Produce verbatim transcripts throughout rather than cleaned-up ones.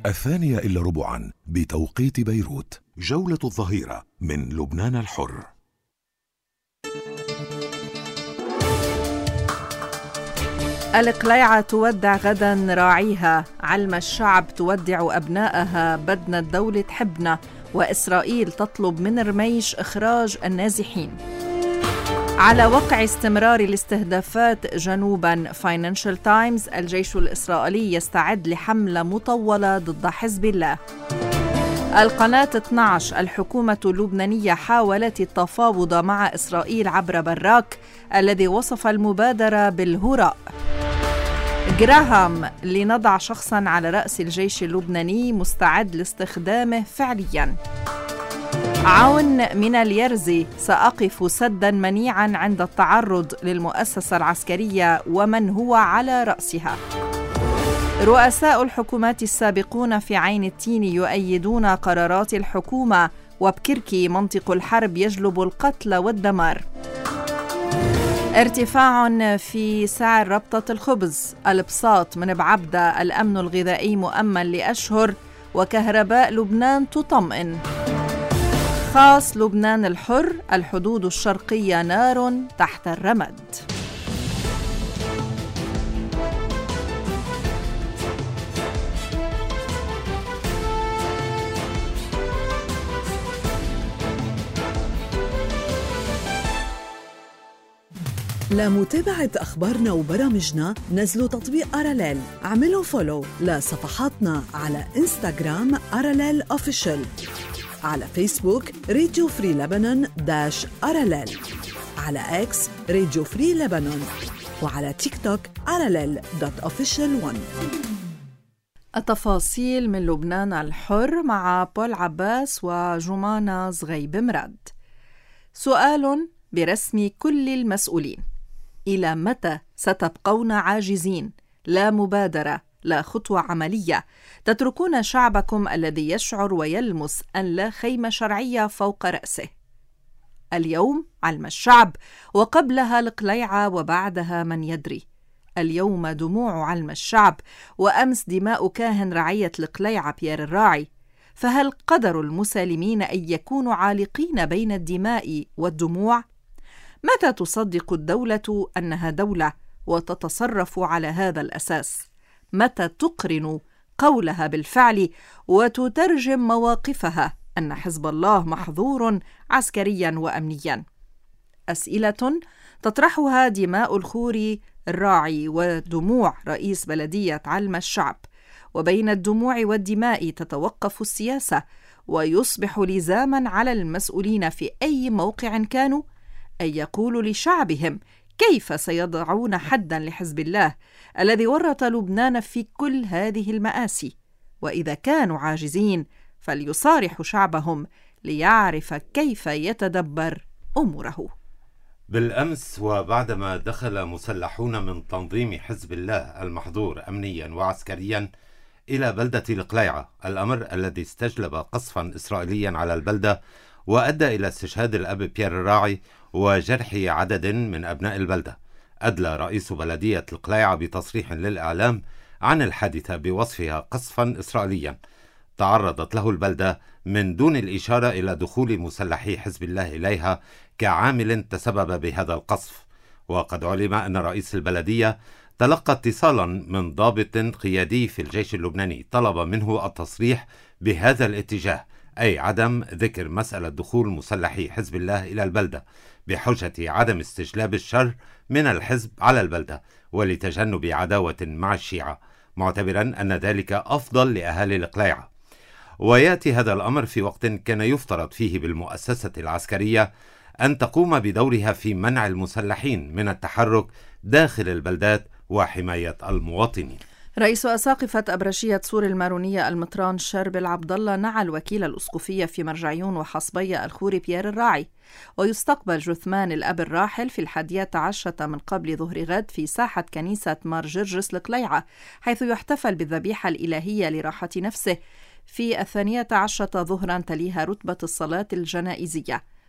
الثانية إلا ربعا بتوقيت بيروت. جولة الظهيرة من لبنان الحر. القليعة تودع غدا راعيها، علم الشعب تودع أبنائها، بدنا الدولة تحبنا، وإسرائيل تطلب من رميش إخراج النازحين. على وقع استمرار الاستهدافات جنوباً، فاينانشال تايمز، الجيش الإسرائيلي يستعد لحملة مطولة ضد حزب الله. القناة اثني عشر، الحكومة اللبنانية حاولت التفاوض مع إسرائيل عبر براك الذي وصف المبادرة بالهراء. جراهام، لنضع شخصاً على رأس الجيش اللبناني مستعد لاستخدامه فعلياً. عون من اليرزي، سأقف سداً منيعاً عند التعرض للمؤسسة العسكرية ومن هو على رأسها. رؤساء الحكومات السابقون في عين التين يؤيدون قرارات الحكومة، وبكركي منطق الحرب يجلب القتل والدمار. ارتفاع في سعر ربطة الخبز، البساط من بعبدة، الأمن الغذائي مؤمن لأشهر، وكهرباء لبنان تطمئن. خاص لبنان الحر، الحدود الشرقية نار تحت الرمد. لمتابعة أخبارنا وبرامجنا نزلوا تطبيق أراليل، اعملوا فولو لصفحاتنا على إنستغرام أراليل أوفيشل، على فيسبوك راديو فري لبنان داش أراليل، على إكس راديو فري لبنان، وعلى تيك توك أراليل دوت أوفيشل ون. التفاصيل من لبنان الحر مع بول عباس وجمانة زغيب مراد. سؤال برسم كل المسؤولين: إلى متى ستبقون عاجزين؟ لا مبادرة، لا خطوة عملية، تتركون شعبكم الذي يشعر ويلمس أن لا خيمة شرعية فوق رأسه. اليوم علم الشعب، وقبلها القليعة، وبعدها من يدري. اليوم دموع علم الشعب، وأمس دماء كاهن رعية القليعة بيير الراعي. فهل قدر المسالمين أن يكونوا عالقين بين الدماء والدموع؟ متى تصدق الدولة أنها دولة وتتصرف على هذا الأساس؟ متى تقرن قولها بالفعل وتترجم مواقفها أن حزب الله محظور عسكريا وأمنيا؟ أسئلة تطرحها دماء الخوري الراعي ودموع رئيس بلدية علم الشعب. وبين الدموع والدماء تتوقف السياسة، ويصبح لزاما على المسؤولين في أي موقع كانوا أن يقولوا لشعبهم كيف سيضعون حدا لحزب الله الذي ورط لبنان في كل هذه المآسي. وإذا كانوا عاجزين فليصارحوا شعبهم ليعرف كيف يتدبر أموره. بالأمس، وبعدما دخل مسلحون من تنظيم حزب الله المحظور أمنيا وعسكريا إلى بلدة القليعة، الأمر الذي استجلب قصفا إسرائيليا على البلدة وأدى إلى استشهاد الأب بيير الراعي وجرح عدد من أبناء البلدة، أدلى رئيس بلدية القليعة بتصريح للإعلام عن الحادثة بوصفها قصفا إسرائيليا تعرضت له البلدة من دون الإشارة إلى دخول مسلحي حزب الله إليها كعامل تسبب بهذا القصف. وقد علم أن رئيس البلدية تلقى اتصالا من ضابط قيادي في الجيش اللبناني طلب منه التصريح بهذا الاتجاه، أي عدم ذكر مسألة دخول مسلحي حزب الله إلى البلدة بحجة عدم استجلاب الشر من الحزب على البلدة ولتجنب عداوة مع الشيعة، معتبرا أن ذلك أفضل لأهالي القليعة. ويأتي هذا الأمر في وقت كان يفترض فيه بالمؤسسة العسكرية أن تقوم بدورها في منع المسلحين من التحرك داخل البلدات وحماية المواطنين. رئيس أساقفة أبرشية سور المارونية المطران شربل عبد الله نعى الوكيل الأسقفية في مرجعيون وحصبية الخوري بيير الراعي. ويستقبل جثمان الأب الراحل في الحادية عشرة من قبل ظهر غد في ساحة كنيسة مار جرجس القليعة، حيث يحتفل بالذبيحة الإلهية لراحة نفسه. في الثانية عشرة ظهرا تليها رتبة الصلاة الجنائزية.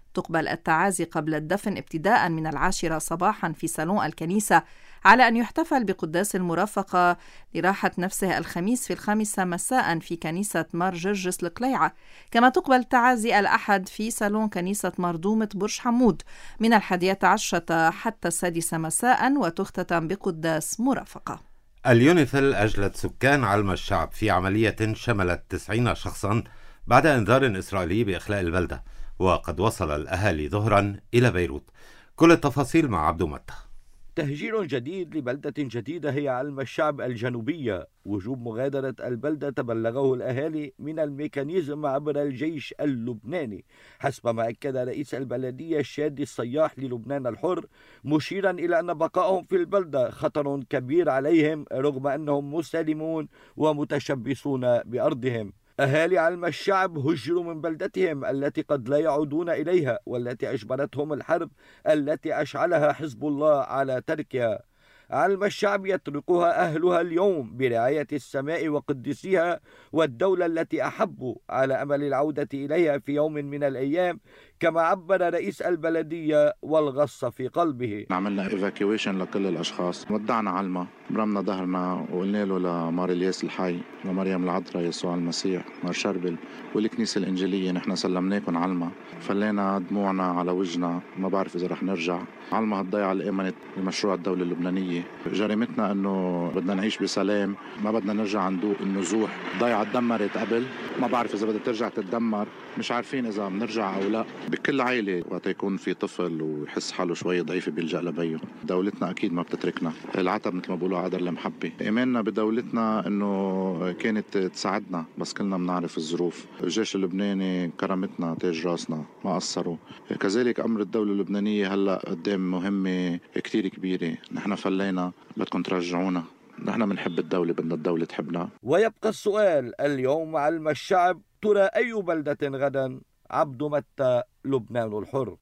تقبل التعازي قبل الدفن ابتداء من العاشرة صباحا في صالون الكنيسة، على أن يحتفل بقداس المرافقة لراحة نفسه الخميس في الخامسة مساء في كنيسة مار جرجس القليعة. كما تقبل تعازي الأحد في صالون كنيسة مردومة برج حمود من الحادية عشرة حتى السادسة مساء، وتختتم بقداس مرافقة. اليونيفيل أجلت سكان علم الشعب في عملية شملت تسعين شخصا بعد إنذار إسرائيلي بإخلاء البلدة، وقد وصل الأهالي ظهرا إلى بيروت. كل التفاصيل مع عبدو متى. تهجير جديد لبلدة جديدة هي علم الشعب الجنوبية. وجوب مغادرة البلدة تبلغه الأهالي من الميكانيزم عبر الجيش اللبناني، حسب ما أكد رئيس البلدية الشادي الصياح للبنان الحر، مشيرا إلى أن بقائهم في البلدة خطر كبير عليهم رغم أنهم مسالمون ومتشبثون بأرضهم. أهالي علم الشعب هجروا من بلدتهم التي قد لا يعودون إليها، والتي أجبرتهم الحرب التي أشعلها حزب الله على تركها. علم الشعب يتركها أهلها اليوم برعاية السماء وقدسها والدولة التي أحبوا، على أمل العودة إليها في يوم من الأيام، كما عبر رئيس البلدية والغص في قلبه. عملنا ايفاكيويشن لكل الأشخاص، ودعنا علمة، برمنا ظهرنا وقلنا له لمار الياس الحي، لمريم العذراء، يسوع المسيح، مار شربل والكنيسة الإنجيلية، نحن سلمناكم علمة. فلينا دموعنا على وجهنا، ما بعرف إذا رح نرجع. علمة هالضيعة اللي آمنت بمشروع الدولة اللبنانية، جريمتنا أنه بدنا نعيش بسلام، ما بدنا نرجع ندوق النزوح. ضيعة تدمرت قبل، ما بعرف إذا بدها ترجع تتدمر، مش عارفين إذا بنرجع أو لا. بكل عائلة وقت يكون في طفل ويحس حاله شوي ضعيف بيلجأ لبيه. دولتنا أكيد ما بتتركنا، العتب مثل ما بقولوا عادر المحبة. إيماننا بدولتنا أنه كانت تساعدنا، بس كلنا بنعرف الظروف. الجيش اللبناني كرامتنا تاج راسنا، ما قصروا. كذلك أمر الدولة اللبنانية هلأ قدام مهمة كتير كبيرة. نحن فلينا، بدكم ترجعونا. نحن بنحب الدولة، بدنا الدولة تحبنا. ويبقى السؤال اليوم علم الشعب، ترى أي بلدة غدا؟ عبدو متى، لبنان الحر.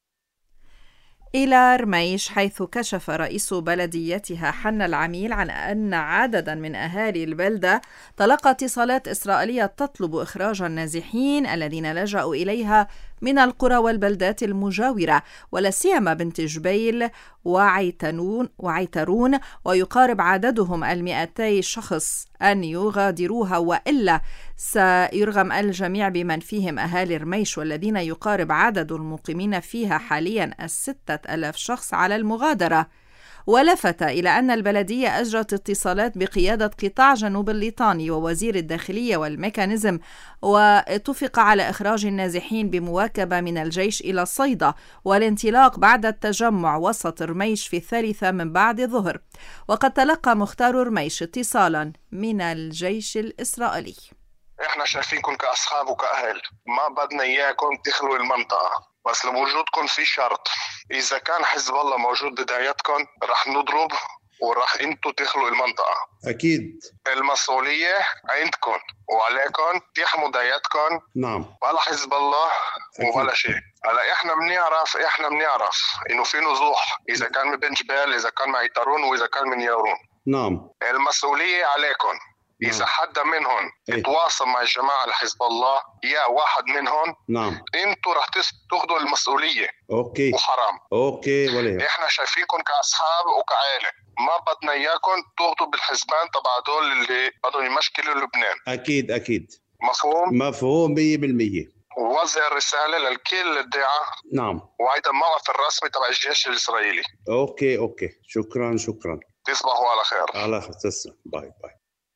إلى رميش، حيث كشف رئيس بلديتها حنا العميل عن أن عددا من أهالي البلدة تلقى اتصالات إسرائيلية تطلب إخراج النازحين الذين لجأوا إليها من القرى والبلدات المجاورة، ولا سيما بنت جبيل وعيتنون وعيترون، ويقارب عددهم المئتي شخص أن يغادروها، وإلا سيرغم الجميع بمن فيهم أهالي رميش والذين يقارب عدد المقيمين فيها حاليا الستة ألاف شخص على المغادرة. ولفت إلى أن البلدية أجرت اتصالات بقيادة قطاع جنوب الليطاني ووزير الداخلية والميكانيزم، واتفق على إخراج النازحين بمواكبة من الجيش إلى الصيدا والانطلاق بعد التجمع وسط رميش في الثالثة من بعد الظهر. وقد تلقى مختار رميش اتصالا من الجيش الإسرائيلي. احنا شايفينكم كأصحاب وكأهل، ما بدنا إياكم تخلوا المنطقة، بس لوجودكم في شرط. إذا كان حزب الله موجود بدايتكم رح نضرب ورح انتوا تخلوا المنطقة. أكيد المسؤولية عندكم وعليكم تحموا دايتكم. نعم. ولا حزب الله ولا شيء. هلا احنا بنعرف احنا بنعرف انه في نزوح، اذا كان من بن جبال، اذا كان من عيترون، واذا كان من يارون. نعم. المسؤولية عليكم. نعم. إذا حدا منهم إيه؟ يتواصل مع الجماعة الحزب الله، يا واحد منهم، نعم، انتوا رح تاخذوا المسؤولية. اوكي وحرام. اوكي ولا احنا شايفينكم كأصحاب وكعائلة، ما بدنا اياكم تاخذوا بالحزبان تبع هدول اللي بدهم يمشكلوا لبنان. اكيد اكيد. مفهوم؟ مفهوم مية بالمية. ووزع الرسالة للكل الدعاء. نعم. وهيدا الموقف الرسمي تبع الجيش الإسرائيلي. اوكي اوكي، شكرا شكرا. تصبحوا على خير. على خير، تسلم، باي باي.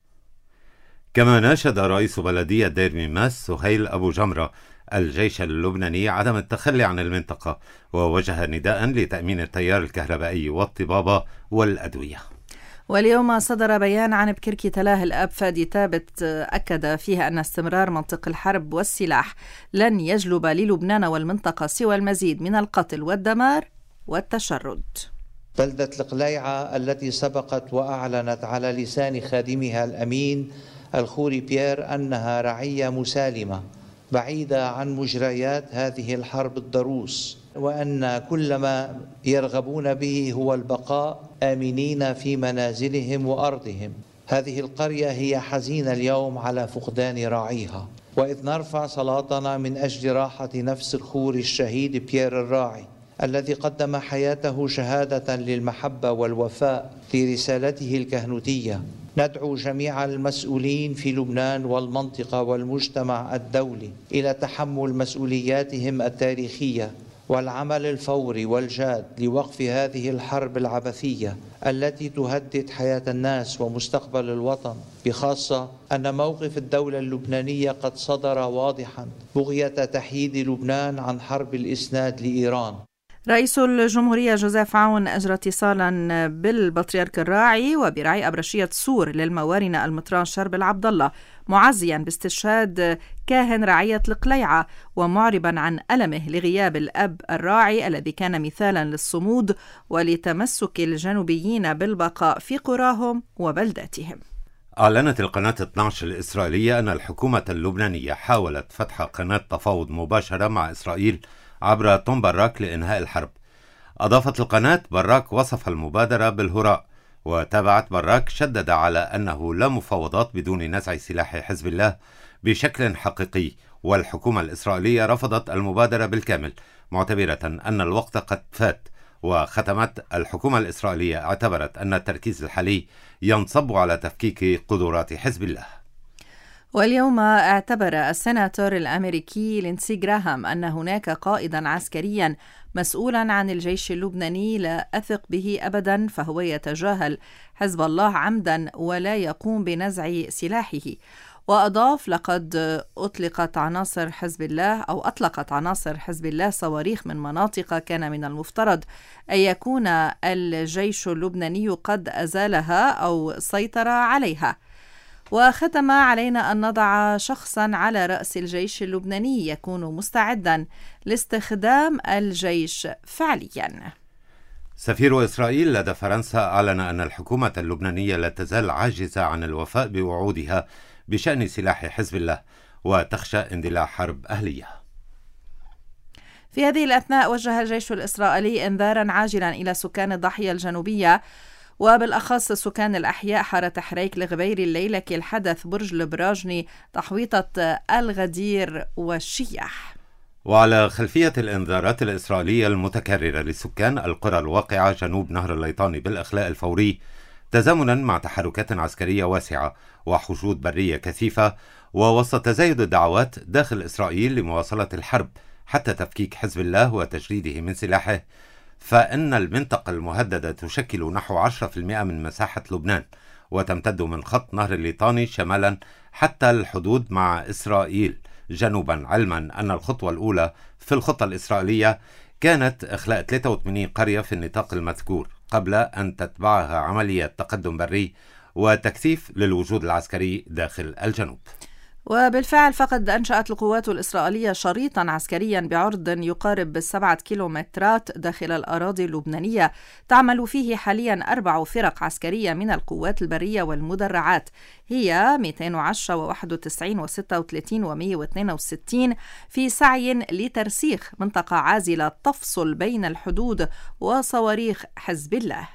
كما ناشد رئيس بلدية دير ميماس سهيل أبو جمرة الجيش اللبناني عدم التخلي عن المنطقة، ووجه نداء لتأمين التيار الكهربائي والطبابة والأدوية. واليوم صدر بيان عن بكركي تلاه الأب فادي ثابت أكد فيه أن استمرار منطق الحرب والسلاح لن يجلب للبنان والمنطقة سوى المزيد من القتل والدمار والتشرد. بلدة القليعة التي سبقت وأعلنت على لسان خادمها الأمين الخوري بيير أنها رعية مسالمة بعيدة عن مجريات هذه الحرب الضروس، وأن كل ما يرغبون به هو البقاء آمنين في منازلهم وأرضهم. هذه القرية هي حزينة اليوم على فقدان راعيها. وإذ نرفع صلاتنا من أجل راحة نفس الخوري الشهيد بيير الراعي الذي قدم حياته شهادة للمحبة والوفاء في رسالته الكهنوتية، ندعو جميع المسؤولين في لبنان والمنطقة والمجتمع الدولي إلى تحمل مسؤولياتهم التاريخية والعمل الفوري والجاد لوقف هذه الحرب العبثية التي تهدد حياة الناس ومستقبل الوطن، بخاصة أن موقف الدولة اللبنانية قد صدر واضحا بغية تحييد لبنان عن حرب الإسناد لإيران. رئيس الجمهورية جوزيف عون أجرى اتصالا بالبطريرك الراعي وبراعي أبرشية سور للموارنة المطران شربل عبد الله، معزيا باستشهاد كاهن رعية القليعة ومعربا عن ألمه لغياب الأب الراعي الذي كان مثالا للصمود ولتمسك الجنوبيين بالبقاء في قراهم وبلداتهم. أعلنت القناة اثني عشر الإسرائيلية أن الحكومة اللبنانية حاولت فتح قناة تفاوض مباشرة مع إسرائيل عبر توم براك لإنهاء الحرب. أضافت القناة براك وصف المبادرة بالهراء، وتابعت براك شدد على أنه لا مفاوضات بدون نزع سلاح حزب الله بشكل حقيقي، والحكومة الإسرائيلية رفضت المبادرة بالكامل معتبرة أن الوقت قد فات. وختمت الحكومة الإسرائيلية اعتبرت أن التركيز الحالي ينصب على تفكيك قدرات حزب الله. واليوم اعتبر السيناتور الأمريكي لينسي جراهام أن هناك قائدا عسكريا مسؤولا عن الجيش اللبناني لا أثق به أبدا، فهو يتجاهل حزب الله عمدا ولا يقوم بنزع سلاحه. وأضاف: لقد أطلقت عناصر حزب الله أو أطلقت عناصر حزب الله صواريخ من مناطق كان من المفترض أن يكون الجيش اللبناني قد أزالها أو سيطر عليها. وختم: علينا أن نضع شخصا على رأس الجيش اللبناني يكون مستعدا لاستخدام الجيش فعليا. سفير إسرائيل لدى فرنسا أعلن أن الحكومة اللبنانية لا تزال عاجزة عن الوفاء بوعودها بشأن سلاح حزب الله وتخشى اندلاع حرب أهلية. في هذه الأثناء وجه الجيش الإسرائيلي إنذارا عاجلا إلى سكان الضاحية الجنوبية وبالأخص سكان الأحياء حارة حريك الغبير الليلكي الحدث برج البراجني تحويطة الغدير والشيح. وعلى خلفية الإنذارات الإسرائيلية المتكررة لسكان القرى الواقعة جنوب نهر الليطاني بالإخلاء الفوري، تزامنا مع تحركات عسكرية واسعة وحشود برية كثيفة، ووسط تزايد الدعوات داخل إسرائيل لمواصلة الحرب حتى تفكيك حزب الله وتجريده من سلاحه، فإن المنطقة المهددة تشكل نحو عشرة بالمئة من مساحة لبنان، وتمتد من خط نهر الليطاني شمالا حتى الحدود مع إسرائيل جنوبا، علما أن الخطوة الأولى في الخطة الإسرائيلية كانت إخلاء ثلاثة وثمانين قرية في النطاق المذكور قبل أن تتبعها عملية تقدم بري وتكثيف للوجود العسكري داخل الجنوب. وبالفعل فقد أنشأت القوات الإسرائيلية شريطا عسكريا بعرض يقارب بالسبعة كيلومترات داخل الأراضي اللبنانية، تعمل فيه حاليا أربع فرق عسكرية من القوات البرية والمدرعات، هي مئتين وعشرة وواحد وتسعين وستة وثلاثين ومئة واثنين وستين، في سعي لترسيخ منطقة عازلة تفصل بين الحدود وصواريخ حزب الله.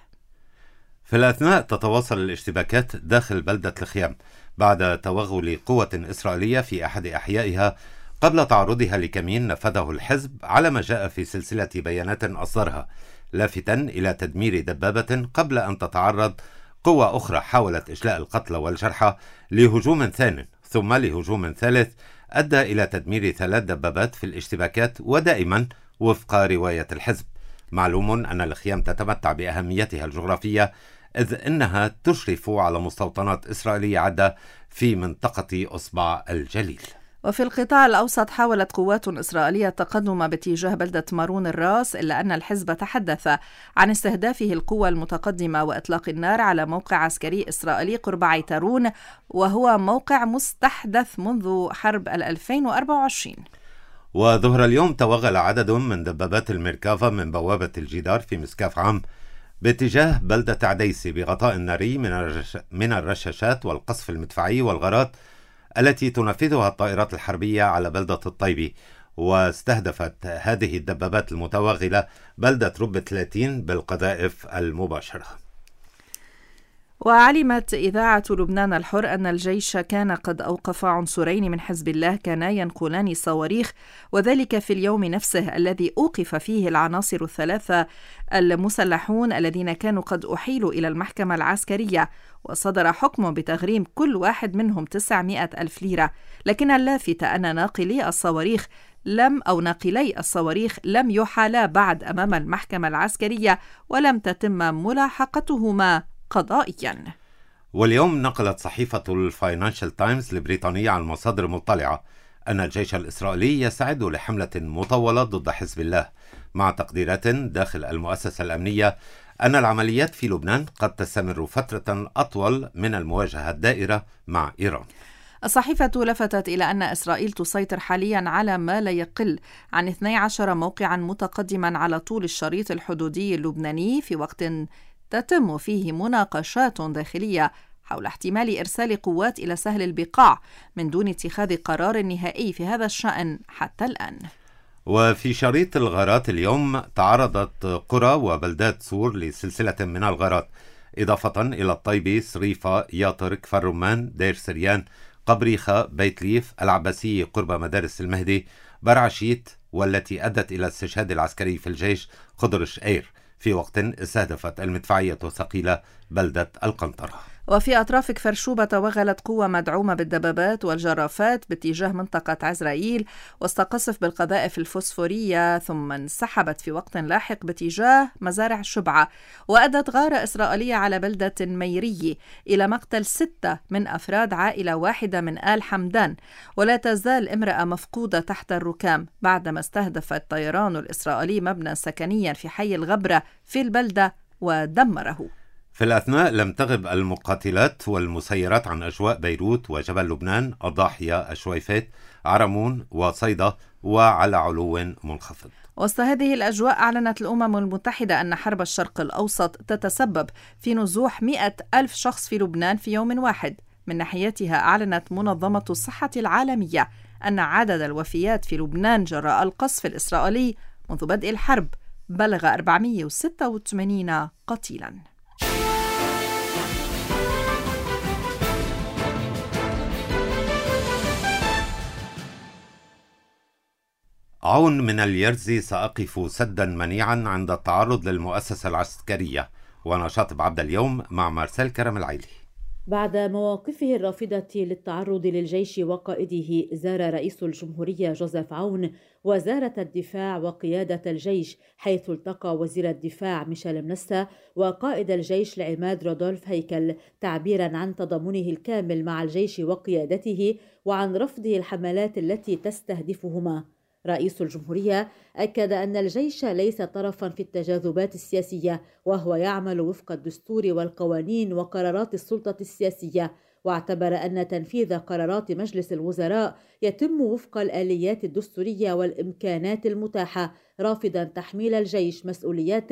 في الأثناء تتواصل الاشتباكات داخل بلدة الخيام بعد توغل قوة إسرائيلية في أحد أحيائها قبل تعرضها لكمين نفذه الحزب على ما جاء في سلسلة بيانات أصدرها، لافتا إلى تدمير دبابة قبل أن تتعرض قوة أخرى حاولت إجلاء القتلى والجرحى لهجوم ثاني ثم لهجوم ثالث أدى إلى تدمير ثلاث دبابات في الاشتباكات، ودائما وفق رواية الحزب. معلوم أن الخيام تتمتع بأهميتها الجغرافية، إذ إنها تشرف على مستوطنات إسرائيلية عدة في منطقة أصبع الجليل. وفي القطاع الأوسط حاولت قوات إسرائيلية التقدم باتجاه بلدة مارون الراس، إلا أن الحزب تحدث عن استهدافه القوة المتقدمة وإطلاق النار على موقع عسكري إسرائيلي قرب عيترون، وهو موقع مستحدث منذ حرب ألفين وأربعة وعشرين. وظهر اليوم توغل عدد من دبابات الميركافا من بوابة الجدار في مسكاف عام باتجاه بلدة عديسي بغطاء ناري من الرشاشات والقصف المدفعي والغارات التي تنفذها الطائرات الحربية على بلدة الطيبي، واستهدفت هذه الدبابات المتوغلة بلدة رب ثلاثين بالقذائف المباشرة. وعلمت إذاعة لبنان الحر أن الجيش كان قد أوقف عنصرين من حزب الله كانا ينقلان صواريخ، وذلك في اليوم نفسه الذي أوقف فيه العناصر الثلاثة المسلحون الذين كانوا قد أحيلوا إلى المحكمة العسكرية، وصدر حكم بتغريم كل واحد منهم تسعمائة ألف ليرة. لكن اللافت أن ناقلي الصواريخ لم أو ناقلي الصواريخ لم يحالا بعد أمام المحكمة العسكرية ولم تتم ملاحقتهما قضائيا. واليوم نقلت صحيفة الفاينانشال تايمز البريطانية عن مصادر مطلعة أن الجيش الإسرائيلي يستعد لحملة مطولة ضد حزب الله، مع تقديرات داخل المؤسسة الأمنية أن العمليات في لبنان قد تستمر فترة أطول من المواجهة الدائرة مع إيران. الصحيفة لفتت إلى أن إسرائيل تسيطر حاليا على ما لا يقل عن اثني عشر موقعا متقدما على طول الشريط الحدودي اللبناني، في وقت تتم فيه مناقشات داخلية حول احتمال إرسال قوات إلى سهل البقاع من دون اتخاذ قرار نهائي في هذا الشأن حتى الآن. وفي شريط الغارات اليوم تعرضت قرى وبلدات سور لسلسلة من الغارات، إضافة إلى الطيبة، صريفة، ياطر، كفر رمان، دير سريان، قبريخة، بيت ليف، العباسية قرب مدارس المهدي، برعشيت، والتي أدت إلى الاستشهاد العسكري في الجيش خضرش اير، في وقت استهدفت المدفعية ثقيلة بلدة القنطرة. وفي أطراف كفر شوبة توغلت قوة مدعومة بالدبابات والجرافات باتجاه منطقة عزرائيل وسط قصف بالقذائف الفوسفورية، ثم انسحبت في وقت لاحق باتجاه مزارع شبعة، وأدت غارة إسرائيلية على بلدة ميري إلى مقتل ستة من أفراد عائلة واحدة من آل حمدان. ولا تزال امرأة مفقودة تحت الركام بعدما استهدف الطيران الإسرائيلي مبنى سكنيا في حي الغبرة في البلدة ودمره. في الأثناء لم تغب المقاتلات والمسيرات عن أجواء بيروت وجبل لبنان، الضاحية، الشويفات، عرمون وصيدا، وعلى علو منخفض. وسط هذه الأجواء أعلنت الأمم المتحدة أن حرب الشرق الأوسط تتسبب في نزوح مئة ألف شخص في لبنان في يوم واحد. من ناحيتها أعلنت منظمة الصحة العالمية أن عدد الوفيات في لبنان جراء القصف الإسرائيلي منذ بدء الحرب بلغ أربعمائة وستة وثمانين قتيلاً. عون من اليرزي: سأقف سدا منيعا عند التعرض للمؤسسة العسكرية. ونشاط عبد اليوم مع مارسيل كرم العيلي. بعد مواقفه الرافضة للتعرض للجيش وقائده، زار رئيس الجمهورية جوزيف عون وزارة الدفاع وقيادة الجيش، حيث التقى وزير الدفاع ميشيل منسا وقائد الجيش العماد رودولف هيكل، تعبيرا عن تضامنه الكامل مع الجيش وقيادته وعن رفضه الحملات التي تستهدفهما. رئيس الجمهورية أكد أن الجيش ليس طرفا في التجاذبات السياسية، وهو يعمل وفق الدستور والقوانين وقرارات السلطة السياسية، واعتبر أن تنفيذ قرارات مجلس الوزراء يتم وفق الآليات الدستورية والإمكانات المتاحة، رافضا تحميل الجيش مسؤوليات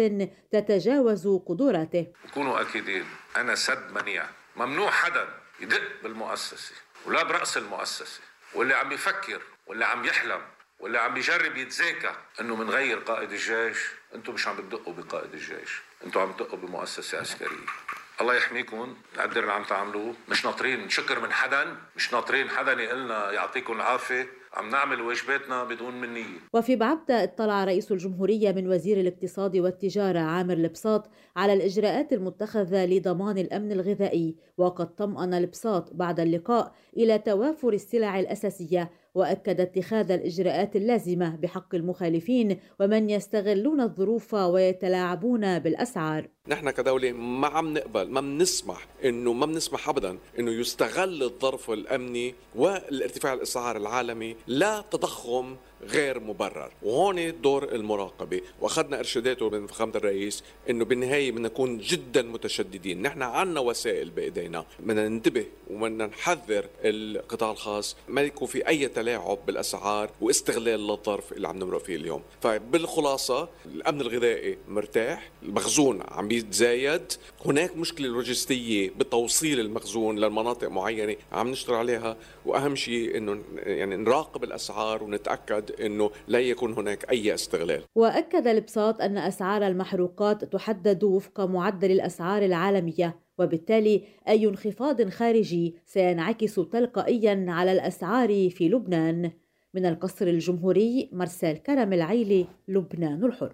تتجاوز قدراته. كونوا أكيدين أنا سد منيع، ممنوع حدا يدق بالمؤسسة ولا برأس المؤسسة، واللي عم يفكر واللي عم يحلم واللي عم يجرب يتذاكى انه منغير قائد الجيش، انتم مش عم بتدقوا بقائد الجيش، انتم عم تدقوا بمؤسسة عسكرية. الله يحميكم، تقدر اللي عم تعملوه، مش ناطرين نشكر من حدا، مش ناطرين حدا يقلنا يعطيكم العافية، عم نعمل واجباتنا بدون منية. وفي بعبدة اطلع رئيس الجمهورية من وزير الاقتصاد والتجارة عامر البساط على الإجراءات المتخذة لضمان الأمن الغذائي، وقد طمأن البساط بعد اللقاء إلى توافر السلع الأساسية، وأكد اتخاذ الإجراءات اللازمة بحق المخالفين ومن يستغلون الظروف ويتلاعبون بالأسعار. نحن كدولة ما عم نقبل، ما بنسمح إنه ما بنسمح أبدا إنه يستغل الظرف الأمني والارتفاع الأسعار العالمي لا تضخم غير مبرر، وهون دور المراقبة. وأخذنا إرشاداته من فخامة الرئيس إنه بالنهاية بدنا نكون جدا متشددين. نحن عنا وسائل بإيدينا، بدنا ننتبه وبدنا نحذر القطاع الخاص ما يكون في أي تلاعب بالأسعار واستغلال للظرف اللي عم نمرق فيه اليوم. فبالخلاصة الأمن الغذائي مرتاح، المخزون عم يتزايد، هناك مشكلة لوجستية بتوصيل المخزون للمناطق معينة عم نشتغل عليها، وأهم شيء إنه يعني نراقب الأسعار ونتأكد أنه لا يكون هناك أي استغلال. وأكد البساط أن أسعار المحروقات تحدد وفق معدل الأسعار العالمية، وبالتالي أي انخفاض خارجي سينعكس تلقائيا على الأسعار في لبنان. من القصر الجمهوري، مرسال كرم العيلي، لبنان الحر.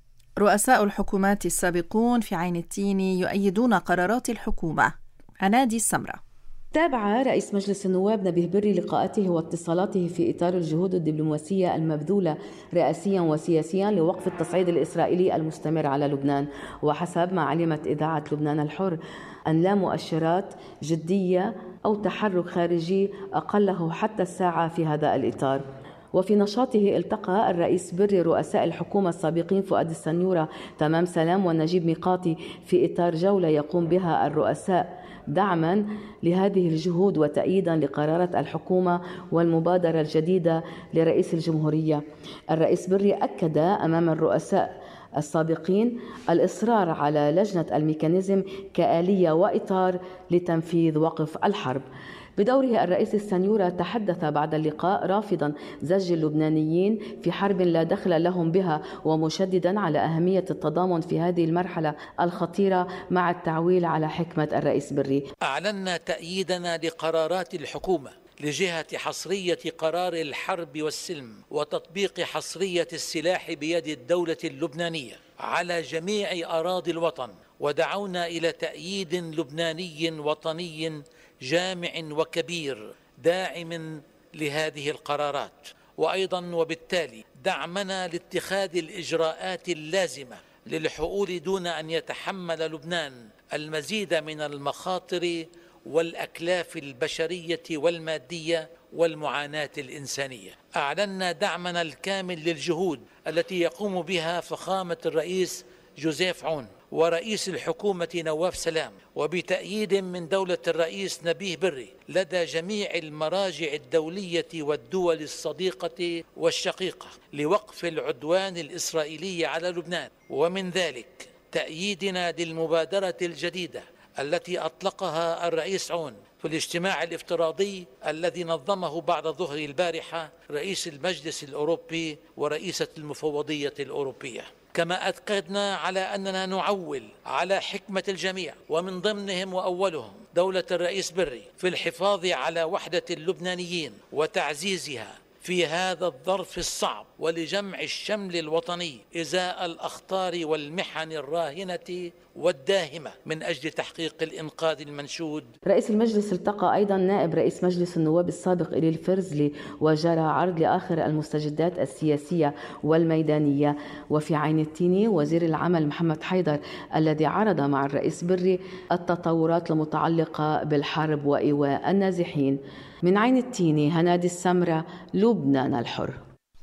رؤساء الحكومات السابقون في عين التين يؤيدون قرارات الحكومة. عنادي السمرة. تابع رئيس مجلس النواب نبيه بري لقاءاته واتصالاته في إطار الجهود الدبلوماسية المبذولة رئاسيا وسياسيا لوقف التصعيد الإسرائيلي المستمر على لبنان. وحسب ما علمت إذاعة لبنان الحر أن لا مؤشرات جدية أو تحرك خارجي أقله حتى الساعة في هذا الإطار. وفي نشاطه التقى الرئيس بري رؤساء الحكومة السابقين فؤاد السنيورة، تمام سلام ونجيب ميقاتي في إطار جولة يقوم بها الرؤساء دعما لهذه الجهود وتأييدا لقرارات الحكومة والمبادرة الجديدة لرئيس الجمهورية. الرئيس بري أكد أمام الرؤساء السابقين الإصرار على لجنة الميكانيزم كآلية وإطار لتنفيذ وقف الحرب. بدوره الرئيس السنيورة تحدث بعد اللقاء رافضا زج اللبنانيين في حرب لا دخل لهم بها، ومشددا على أهمية التضامن في هذه المرحلة الخطيرة مع التعويل على حكمة الرئيس بري. أعلنا تأييدنا لقرارات الحكومة لجهة حصرية قرار الحرب والسلم وتطبيق حصرية السلاح بيد الدولة اللبنانية على جميع أراضي الوطن، ودعونا إلى تأييد لبناني وطني جامع وكبير داعم لهذه القرارات، وأيضا وبالتالي دعمنا لاتخاذ الإجراءات اللازمة للحقول دون أن يتحمل لبنان المزيد من المخاطر والأكلاف البشرية والمادية والمعاناة الإنسانية. أعلنا دعمنا الكامل للجهود التي يقوم بها فخامة الرئيس جوزيف عون ورئيس الحكومة نواف سلام، وبتأييد من دولة الرئيس نبيه بري لدى جميع المراجع الدولية والدول الصديقة والشقيقة لوقف العدوان الإسرائيلي على لبنان. ومن ذلك تأييدنا للمبادرة الجديدة التي أطلقها الرئيس عون في الاجتماع الافتراضي الذي نظمه بعد ظهر البارحة رئيس المجلس الأوروبي ورئيسة المفوضية الأوروبية. كما أكدنا على أننا نعول على حكمة الجميع ومن ضمنهم وأولهم دولة الرئيس بري في الحفاظ على وحدة اللبنانيين وتعزيزها في هذا الظرف الصعب، ولجمع الشمل الوطني إزاء الأخطار والمحن الراهنة والداهمة من أجل تحقيق الإنقاذ المنشود. رئيس المجلس التقى أيضا نائب رئيس مجلس النواب السابق إلي الفرزلي وجرى عرض لآخر المستجدات السياسية والميدانية. وفي عين التين وزير العمل محمد حيدر الذي عرض مع الرئيس بري التطورات المتعلقة بالحرب وإيواء النازحين. من عين التين عنادي السمرة، لبنان الحر.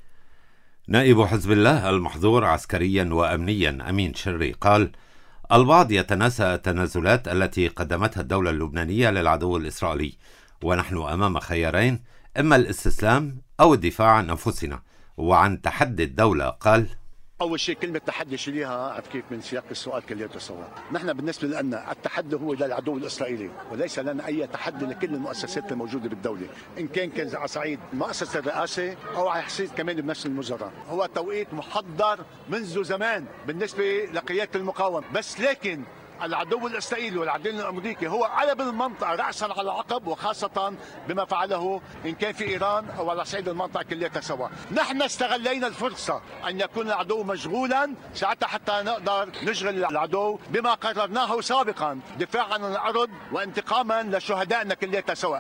نائب حزب الله المحظور عسكريا وأمنيا أمين شري قال: البعض يتناسى التنازلات التي قدمتها الدولة اللبنانية للعدو الإسرائيلي، ونحن أمام خيارين: إما الاستسلام أو الدفاع عن أنفسنا. وعن تحدي الدولة قال: أول شيء كلمة تحدي شليها، عرفت كيف من سياق السؤال كلياته سوا. نحن بالنسبة لنا التحدي هو للعدو الإسرائيلي، وليس لنا أي تحدي لكل المؤسسات الموجودة بالدولة، إن كان كان على صعيد مؤسسة الرئاسة أو على صعيد كمان بنفس المجرى. هو توقيت محضر منذ زمان بالنسبة لقيادة المقاومة، بس لكن العدو الإسرائيلي والعدو الأمريكي هو قلب المنطقة رأسا على عقب، وخاصة بما فعله إن كان في إيران أو على صعيد المنطقة كلها سوا. نحن استغلينا الفرصة أن يكون العدو مشغولا ساعتها حتى نقدر نشغل العدو بما قررناه سابقا، دفاعا عن الأرض وانتقاما لشهدائنا كلها سوا.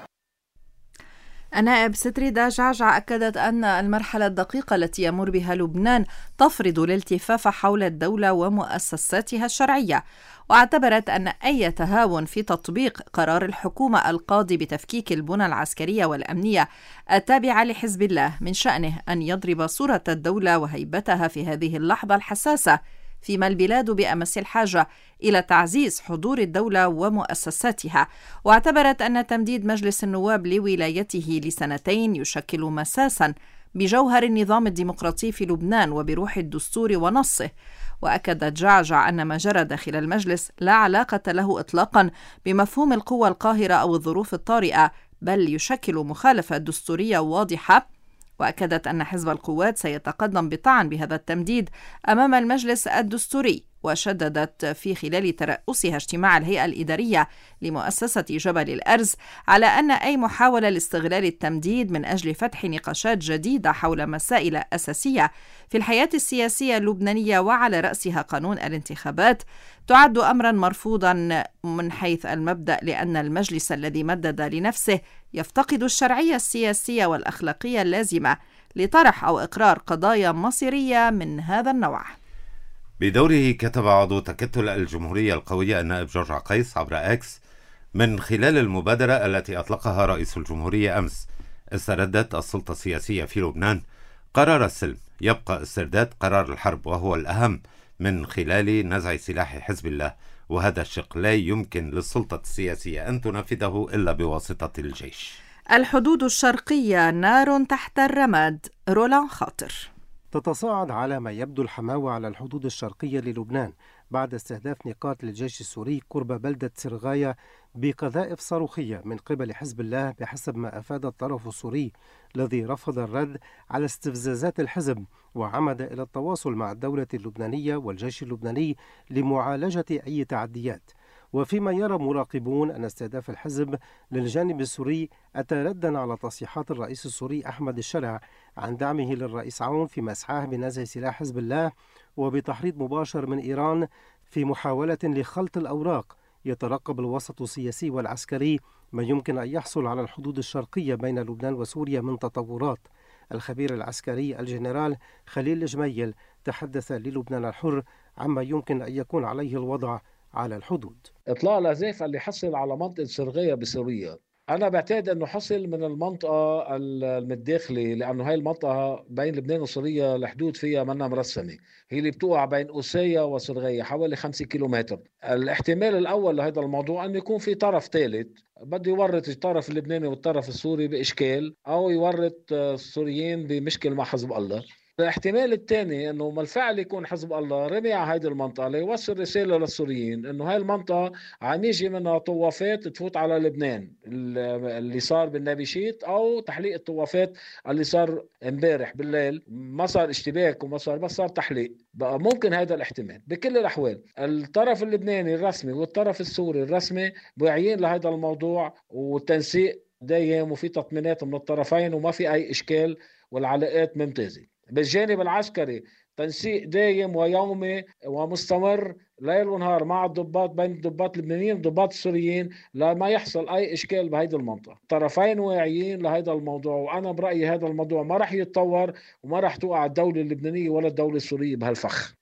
النائب ستريدا جعجع أكدت أن المرحلة الدقيقة التي يمر بها لبنان تفرض الالتفاف حول الدولة ومؤسساتها الشرعية، واعتبرت أن أي تهاون في تطبيق قرار الحكومة القاضي بتفكيك البنى العسكرية والأمنية التابعة لحزب الله من شأنه أن يضرب صورة الدولة وهيبتها في هذه اللحظة الحساسة، فيما البلاد بأمس الحاجة إلى تعزيز حضور الدولة ومؤسساتها. واعتبرت أن تمديد مجلس النواب لولايته لسنتين يشكل مساسا بجوهر النظام الديمقراطي في لبنان وبروح الدستور ونصه. وأكدت جعجع أن ما جرى داخل المجلس لا علاقة له إطلاقا بمفهوم القوى القاهرة أو الظروف الطارئة، بل يشكل مخالفة دستورية واضحة، وأكدت أن حزب القوات سيتقدم بطعن بهذا التمديد أمام المجلس الدستوري، وشددت في خلال ترأسها اجتماع الهيئة الإدارية لمؤسسة جبل الأرز على أن أي محاولة لاستغلال التمديد من أجل فتح نقاشات جديدة حول مسائل أساسية في الحياة السياسية اللبنانية وعلى رأسها قانون الانتخابات تعد أمرا مرفوضا من حيث المبدأ، لأن المجلس الذي مدد لنفسه يفتقد الشرعية السياسية والأخلاقية اللازمة لطرح أو إقرار قضايا مصيرية من هذا النوع. بدوره كتب عضو تكتل الجمهورية القوية النائب جورج عقيس عبر اكس: من خلال المبادرة التي أطلقها رئيس الجمهورية أمس، استردت السلطة السياسية في لبنان قرار السلم، يبقى استرداد قرار الحرب وهو الأهم من خلال نزع سلاح حزب الله، وهذا الشق لا يمكن للسلطة السياسية أن تنفذه إلا بواسطة الجيش. الحدود الشرقية نار تحت الرماد. رولان خاطر. تتصاعد على ما يبدو الحماوة على الحدود الشرقية للبنان بعد استهداف نقاط للجيش السوري قرب بلدة سرغاية بقذائف صاروخية من قبل حزب الله، بحسب ما أفاد الطرف السوري الذي رفض الرد على استفزازات الحزب وعمد إلى التواصل مع الدولة اللبنانية والجيش اللبناني لمعالجة أي تعديات. وفيما يرى مراقبون أن استهداف الحزب للجانب السوري أتى ردا على تصريحات الرئيس السوري أحمد الشرع عن دعمه للرئيس عون في مسعاه بنزع سلاح حزب الله وبتحريض مباشر من إيران في محاولة لخلط الأوراق. يترقب الوسط السياسي والعسكري ما يمكن أن يحصل على الحدود الشرقية بين لبنان وسوريا من تطورات. الخبير العسكري الجنرال خليل الجميل تحدث للبنان الحر عما يمكن أن يكون عليه الوضع على الحدود. إطلاق الأزاف اللي حصل على منطقة سرغاية بسوريا، أنا بعتقد أنه حصل من المنطقة المتداخلة، لأنه هاي المنطقة بين لبنان وسوريا الحدود فيها منها مرسمة، هي اللي بتوقع بين أوسيا وسرغاية حوالي خمسة كيلومتر. الاحتمال الأول لهذا الموضوع أن يكون في طرف ثالث بده يورط الطرف اللبناني والطرف السوري بإشكال، أو يورط السوريين بمشكل مع حزب الله. الاحتمال الثاني انه بالفعل يكون حزب الله رمي على هذه المنطقه ليوصل رساله للسوريين انه هاي المنطقه عم يجي منها طوافات تفوت على لبنان، اللي صار بالنبيشيت او تحليق الطوافات اللي صار امبارح بالليل، ما صار اشتباك وما صار بس صار تحليق. بقى ممكن هذا الاحتمال. بكل الاحوال الطرف اللبناني الرسمي والطرف السوري الرسمي واعيين لهذا الموضوع، والتنسيق دايم وفي تطمينات من الطرفين وما في اي اشكال والعلاقات ممتازه. بالجانب العسكري تنسيق دايم ويومي ومستمر ليل ونهار مع الضباط، بين الضباط اللبنانيين والضباط السوريين، لما يحصل أي إشكال بهيدي المنطقة. طرفين واعيين لهذا الموضوع، وأنا برأيي هذا الموضوع ما رح يتطور وما رح توقع الدولة اللبنانية ولا الدولة السورية بهالفخ.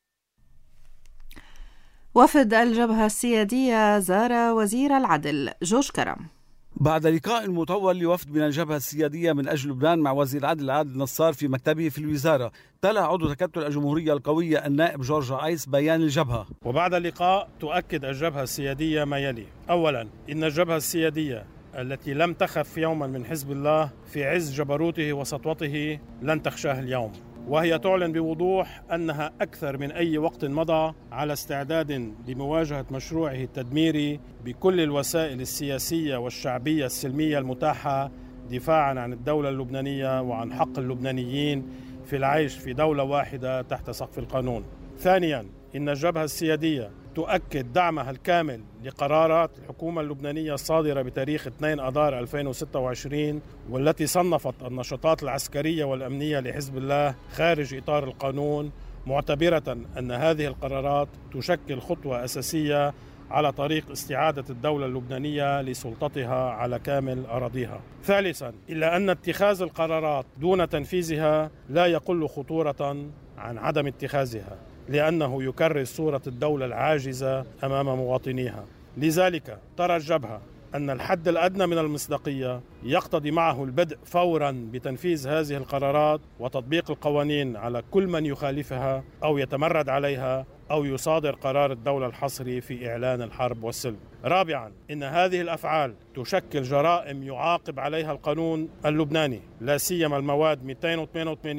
وفد الجبهة السيادية زار وزير العدل. جورج كرم. بعد لقاء مطول لوفد من الجبهة السيادية من أجل لبنان مع وزير العدل عادل نصار في مكتبه في الوزارة، تلا عضو تكتل الجمهورية القوية النائب جورج عقيس بيان الجبهة. وبعد اللقاء تؤكد الجبهة السيادية ما يلي: أولا، إن الجبهة السيادية التي لم تخف يوما من حزب الله في عز جبروته وسطوته لن تخشاه اليوم، وهي تعلن بوضوح أنها أكثر من أي وقت مضى على استعداد لمواجهة مشروعه التدميري بكل الوسائل السياسية والشعبية السلمية المتاحة، دفاعا عن الدولة اللبنانية وعن حق اللبنانيين في العيش في دولة واحدة تحت سقف القانون. ثانيا، إن الجبهة السيادية تؤكد دعمها الكامل لقرارات الحكومة اللبنانية الصادرة بتاريخ اثنين آذار ألفين وستة وعشرين، والتي صنفت النشاطات العسكرية والأمنية لحزب الله خارج إطار القانون، معتبرة أن هذه القرارات تشكل خطوة أساسية على طريق استعادة الدولة اللبنانية لسلطتها على كامل أراضيها. ثالثا، إلا أن اتخاذ القرارات دون تنفيذها لا يقل خطورة عن عدم اتخاذها، لأنه يكرس صورة الدولة العاجزة أمام مواطنيها. لذلك ترى الجبهة أن الحد الأدنى من المصداقية يقتضي معه البدء فوراً بتنفيذ هذه القرارات وتطبيق القوانين على كل من يخالفها أو يتمرد عليها أو يصادر قرار الدولة الحصري في إعلان الحرب والسلم. رابعاً، إن هذه الأفعال تشكل جرائم يعاقب عليها القانون اللبناني، لا سيما المواد مئتين وثمانية وثمانين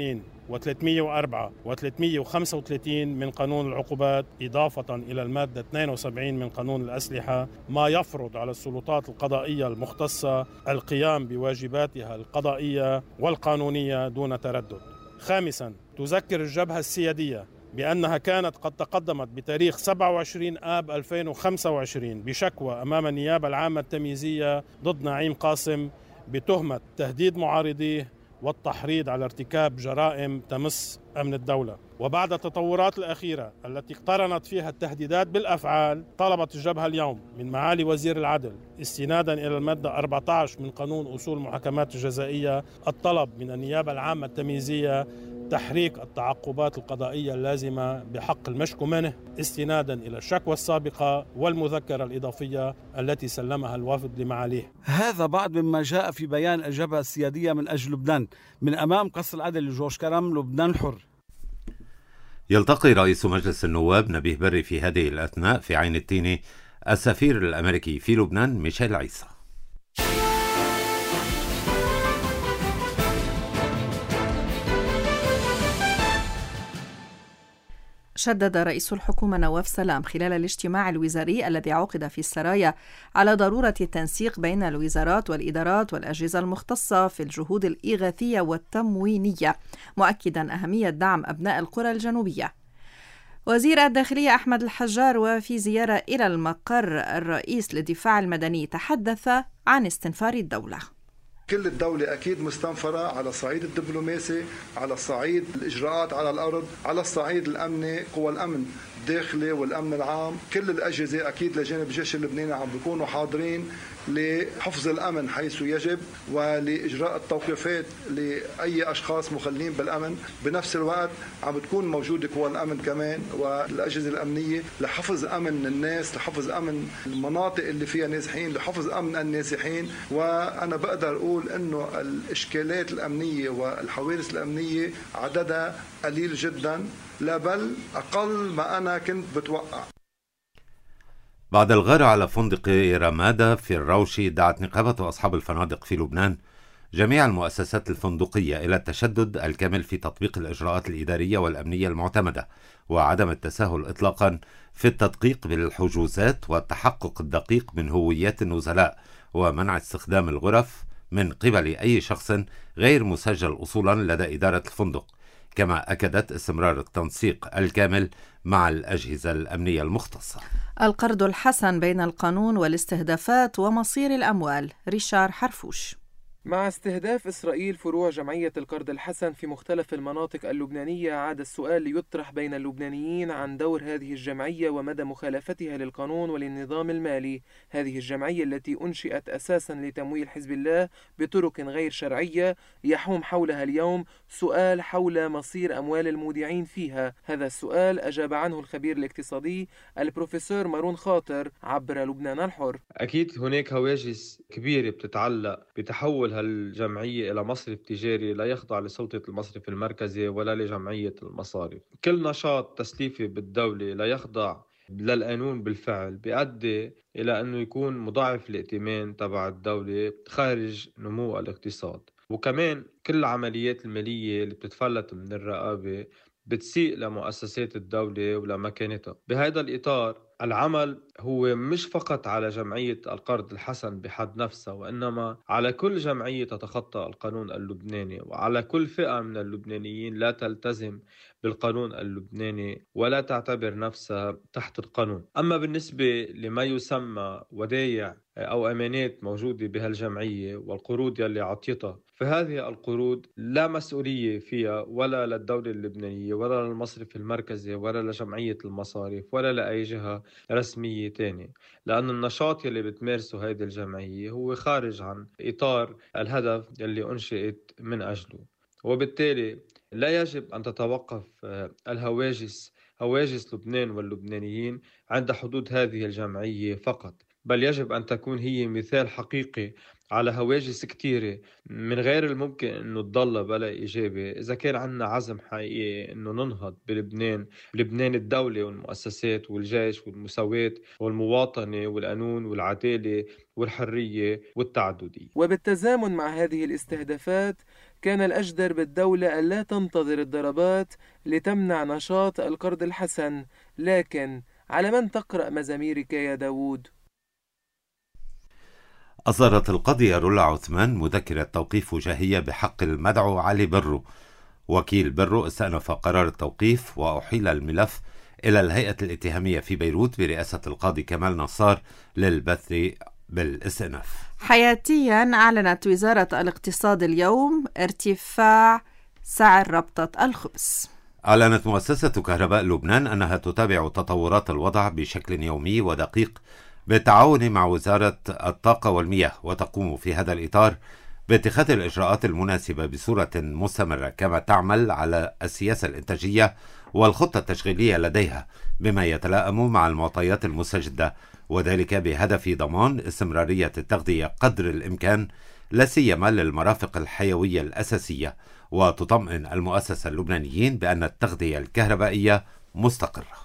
وثلاثمئة وأربعة وثلاثمئة وخمسة وثلاثين من قانون العقوبات، إضافة إلى المادة اثنين وسبعين من قانون الأسلحة، ما يفرض على السلطات القضائية المختصة القيام بواجباتها القضائية والقانونية دون تردد. خامساً، تذكر الجبهة السيادية بأنها كانت قد تقدمت بتاريخ سبعة وعشرين آب ألفين وخمسة وعشرين بشكوى أمام النيابة العامة التمييزية ضد نعيم قاسم بتهمة تهديد معارضيه والتحريض على ارتكاب جرائم تمس أمن الدولة. وبعد التطورات الأخيرة التي اقترنت فيها التهديدات بالأفعال، طلبت الجبهة اليوم من معالي وزير العدل استنادا إلى المادة أربعة عشر من قانون أصول المحاكمات الجزائية الطلب من النيابة العامة التمييزية تحريك التعقبات القضائية اللازمة بحق المشكو منه استنادا إلى الشكوى السابقة والمذكرة الإضافية التي سلمها الوفد لمعاليه. هذا بعض مما جاء في بيان الجبهة السيادية من أجل لبنان من أمام قصر العدل لجورج كرم، لبنان الحر. يلتقي رئيس مجلس النواب نبيه بري في هذه الأثناء في عين التيني السفير الأمريكي في لبنان ميشيل عيسى. شدد رئيس الحكومة نواف سلام خلال الاجتماع الوزاري الذي عقد في السرايا على ضرورة التنسيق بين الوزارات والإدارات والأجهزة المختصة في الجهود الإغاثية والتموينية، مؤكدا أهمية دعم أبناء القرى الجنوبية. وزير الداخلية أحمد الحجار وفي زيارة إلى المقر الرئيس للدفاع المدني تحدث عن استنفار الدولة. كل الدولة أكيد مستنفرة على الصعيد الدبلوماسي، على الصعيد الإجراءات على الأرض، على الصعيد الأمني، قوى الأمن الداخلي والأمن العام، كل الأجهزة أكيد لجانب الجيش اللبناني عم بيكونوا حاضرين لحفظ الأمن حيث يجب ولإجراء التوقيفات لأي أشخاص مخلين بالأمن. بنفس الوقت عم بتكون موجودة قوى الأمن كمان والأجهزة الأمنية لحفظ أمن الناس، لحفظ أمن المناطق اللي فيها نازحين، لحفظ أمن النازحين. وأنا بقدر أقول إنه الإشكالات الأمنية والحوادث الأمنية عددها قليل جدا، لا بل أقل ما أنا كنت بتوقع. بعد الغارة على فندق رمادة في الروشي، دعت نقابة أصحاب الفنادق في لبنان جميع المؤسسات الفندقية إلى التشدد الكامل في تطبيق الإجراءات الإدارية والأمنية المعتمدة، وعدم التساهل إطلاقا في التدقيق بالحجوزات والتحقق الدقيق من هويات النزلاء، ومنع استخدام الغرف من قبل أي شخص غير مسجل أصولا لدى إدارة الفندق. كما أكدت استمرار التنسيق الكامل مع الأجهزة الأمنية المختصة. القرض الحسن بين القانون والاستهدافات ومصير الأموال، ريشار حرفوش. مع استهداف إسرائيل فروع جمعية القرض الحسن في مختلف المناطق اللبنانية، عاد السؤال ليطرح بين اللبنانيين عن دور هذه الجمعية ومدى مخالفتها للقانون وللنظام المالي. هذه الجمعية التي أنشئت أساسا لتمويل حزب الله بطرق غير شرعية، يحوم حولها اليوم سؤال حول مصير أموال المودعين فيها. هذا السؤال أجاب عنه الخبير الاقتصادي البروفيسور مارون خاطر عبر لبنان الحر. أكيد هناك هواجس كبيرة بتتعلق بتحول هالجمعية إلى مصرف تجاري لا يخضع لسلطة المصرف المركزي ولا لجمعية المصارف. كل نشاط تسليفي بالدولة لا يخضع للقانون بالفعل بيؤدي إلى أنه يكون مضاعف الائتمان تبع الدولة خارج نمو الاقتصاد. وكمان كل العمليات المالية اللي بتتفلت من الرقابة بتسيء لمؤسسات الدولة ولمكانتها. بهذا الإطار العمل هو مش فقط على جمعية القرض الحسن بحد نفسها، وإنما على كل جمعية تتخطى القانون اللبناني، وعلى كل فئة من اللبنانيين لا تلتزم بالقانون اللبناني ولا تعتبر نفسها تحت القانون. أما بالنسبة لما يسمى ودايع أو أمانات موجودة بهالجمعية والقروض يلي عطيتها، فهذه القروض لا مسؤولية فيها ولا للدولة اللبنانية ولا للمصرف المركزي ولا لجمعية المصارف ولا لأي جهة رسمية تانية، لأن النشاط يلي بتمارسه هذه الجمعية هو خارج عن إطار الهدف يلي أنشئت من أجله. وبالتالي لا يجب أن تتوقف الهواجس هواجس لبنان واللبنانيين عند حدود هذه الجمعية فقط، بل يجب أن تكون هي مثال حقيقي على هواجس كتيرة من غير الممكن أنه تضل بلا إجابة. إذا كان عنا عزم حقيقي أنه ننهض بلبنان، بلبنان الدولة والمؤسسات والجيش والمساواة والمواطنة والقانون والعدالة والحرية والتعددية. وبالتزامن مع هذه الاستهدافات كان الأجدر بالدولة ألا تنتظر الضربات لتمنع نشاط القرد الحسن، لكن على من تقرأ مزاميرك يا داوود؟ أصدرت القاضية رولا عثمان مذكرة توقيف وجاهية بحق المدعو علي برو. وكيل برو استأنف قرار التوقيف وأحيل الملف إلى الهيئة الاتهامية في بيروت برئاسة القاضي كمال نصار للبث بالاستئناف. حياتيا أعلنت وزارة الاقتصاد اليوم ارتفاع سعر ربطة الخبز. أعلنت مؤسسة كهرباء لبنان أنها تتابع تطورات الوضع بشكل يومي ودقيق بالتعاون مع وزارة الطاقة والمياه، وتقوم في هذا الإطار باتخاذ الإجراءات المناسبة بصورة مستمرة، كما تعمل على السياسة الإنتاجية والخطة التشغيلية لديها بما يتلائم مع المعطيات المستجدة، وذلك بهدف ضمان استمرارية التغذية قدر الإمكان لا سيما للمرافق الحيوية الأساسية. وتطمئن المؤسسة اللبنانيين بأن التغذية الكهربائية مستقرة.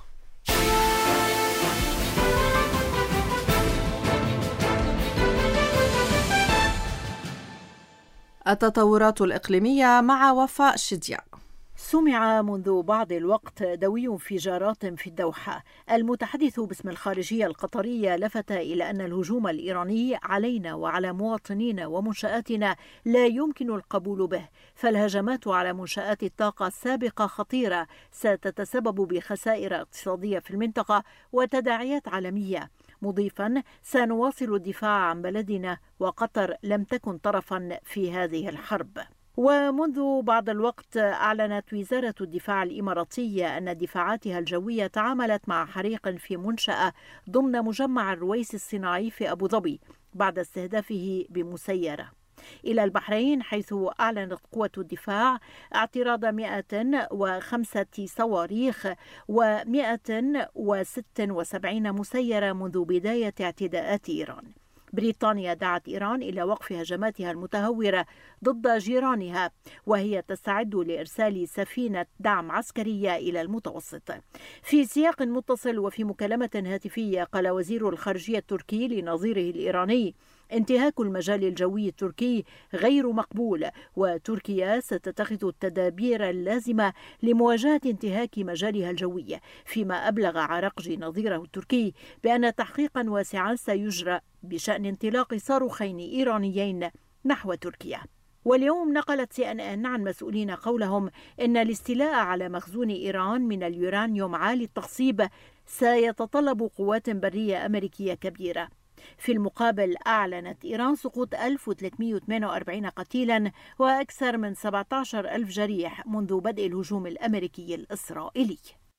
التطورات الإقليمية مع وفاء شدياء. سمع منذ بعض الوقت دوي انفجارات في الدوحة. المتحدث باسم الخارجية القطرية لفت إلى أن الهجوم الإيراني علينا وعلى مواطنينا ومنشآتنا لا يمكن القبول به، فالهجمات على منشآت الطاقة السابقة خطيرة ستتسبب بخسائر اقتصادية في المنطقة وتداعيات عالمية، مضيفا سنواصل الدفاع عن بلدنا وقطر لم تكن طرفا في هذه الحرب. ومنذ بعض الوقت أعلنت وزارة الدفاع الإماراتية أن دفاعاتها الجوية تعاملت مع حريق في منشأة ضمن مجمع الرويس الصناعي في أبو ظبي بعد استهدافه بمسيرة إلى البحرين، حيث أعلنت قوة الدفاع اعتراض مئة وخمسة صواريخ ومئة وستة وسبعين مسيرة منذ بداية اعتداءات إيران. بريطانيا دعت إيران إلى وقف هجماتها المتهورة ضد جيرانها، وهي تستعد لإرسال سفينة دعم عسكرية إلى المتوسط. في سياق متصل وفي مكالمة هاتفية قال وزير الخارجية التركي لنظيره الإيراني: انتهاك المجال الجوي التركي غير مقبول، وتركيا ستتخذ التدابير اللازمة لمواجهة انتهاك مجالها الجوي، فيما أبلغ عراقجي نظيره التركي بأن تحقيقا واسعا سيجرى بشأن انطلاق صاروخين إيرانيين نحو تركيا. واليوم نقلت سي ان ان عن مسؤولين قولهم إن الاستيلاء على مخزون إيران من اليورانيوم عالي التخصيب سيتطلب قوات برية أمريكية كبيرة. في المقابل أعلنت إيران سقوط ألف وثلاثمئة وثمانية وأربعين قتيلا وأكثر من سبعة عشر ألف جريح منذ بدء الهجوم الأمريكي الإسرائيلي.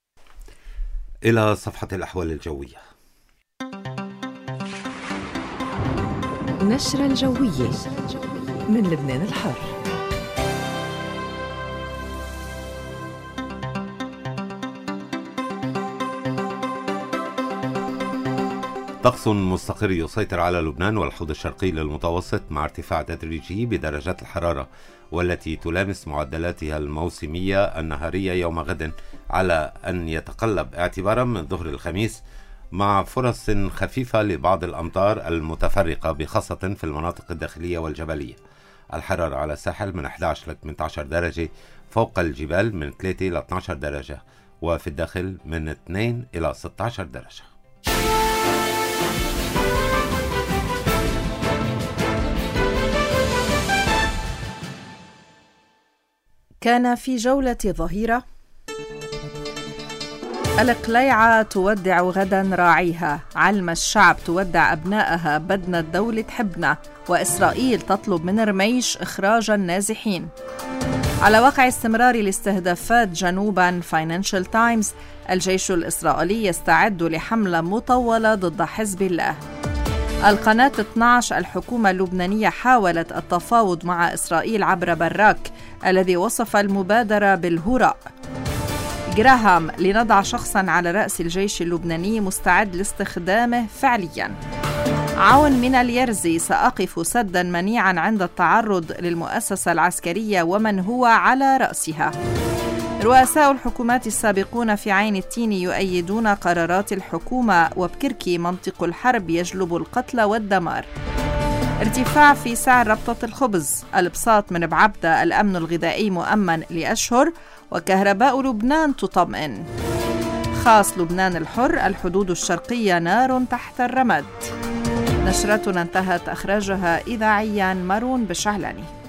إلى صفحة الأحوال الجوية. نشرة الجوية من لبنان الحر. طقس مستقر يسيطر على لبنان والحوض الشرقي للمتوسط مع ارتفاع تدريجي بدرجات الحرارة، والتي تلامس معدلاتها الموسمية النهارية يوم غد، على أن يتقلب اعتبارا من ظهر الخميس مع فرص خفيفة لبعض الأمطار المتفرقة بخاصة في المناطق الداخلية والجبلية. الحرارة على الساحل من أحد عشر إلى ثمانية عشر درجة، فوق الجبال من ثلاثة إلى اثني عشر درجة، وفي الداخل من اثنين إلى ستة عشر درجة. كان في جولة ظهيرة. القليعة تودع غدا راعيها، علم الشعب تودع أبنائها، بدنا الدولة تحبنا، وإسرائيل تطلب من رميش إخراج النازحين. على وقع استمرار الاستهدافات جنوبا، فاينانشال تايمز: الجيش الإسرائيلي يستعد لحملة مطولة ضد حزب الله. القناة اثني عشر: الحكومة اللبنانية حاولت التفاوض مع إسرائيل عبر براك الذي وصف المبادرة بالهراء. جراهام: لنضع شخصا على رأس الجيش اللبناني مستعد لاستخدامه فعليا. عون من اليرزي: سأقف سدا منيعا عند التعرض للمؤسسة العسكرية ومن هو على رأسها. رؤساء الحكومات السابقون في عين التين يؤيدون قرارات الحكومة، وبكركي منطق الحرب يجلب القتل والدمار. ارتفاع في سعر ربطة الخبز. البساط من بعبدة: الأمن الغذائي مؤمن لأشهر، وكهرباء لبنان تطمئن. خاص لبنان الحر: الحدود الشرقية نار تحت الرماد. نشرتنا انتهت. أخرجها إذاعيا مارون بشعلاني.